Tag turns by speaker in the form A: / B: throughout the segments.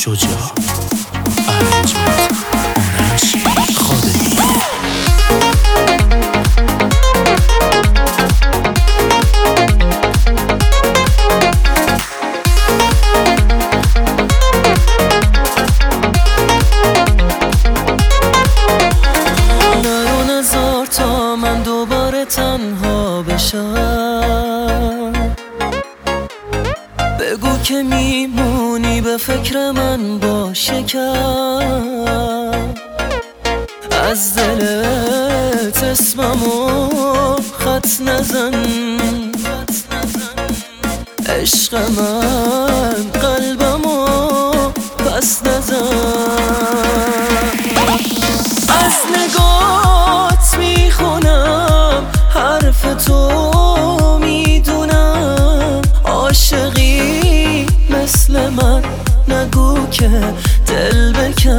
A: شجاع ارنجمنت آرش خادمی.
B: نرو نذار تا من دوباره تنها بشم، بگو که میمونی به فکر من با شکم، از دلت اسممو خط نزن، عشق من قلبمو پس نزن. از نگات میخونم حرف تو، میدونم عاشقی مثل من، نگو که دل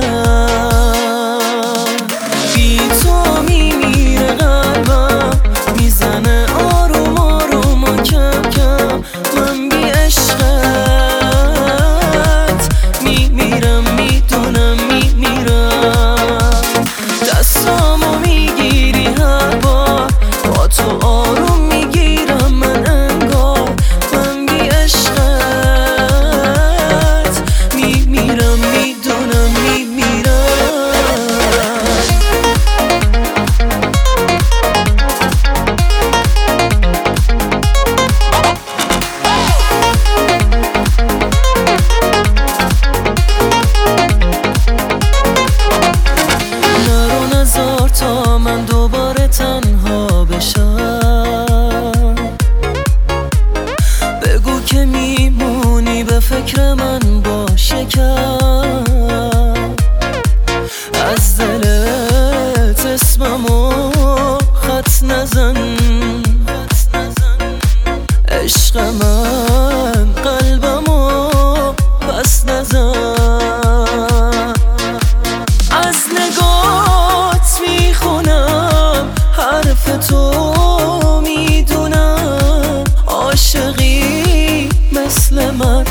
B: بکن. بی تو میمیره قلبم، میزنه آروم آروم و کم کم، من بی عشقت میمیرم، میدونم میمیرم. دستامو میگیری هر بار، با تو آروم میگیرم من انگار، من بی عشقت میمیرم، میدونم میمیرم. نرو نذار تا من دوباره تنها بشم، بگو که میمونی به فکر من با شکم، از دلت اسممو خط نزن، عشق من قلبمو پس نزن. از نگات میخونم حرف تو، میدونم عاشقی مثل من،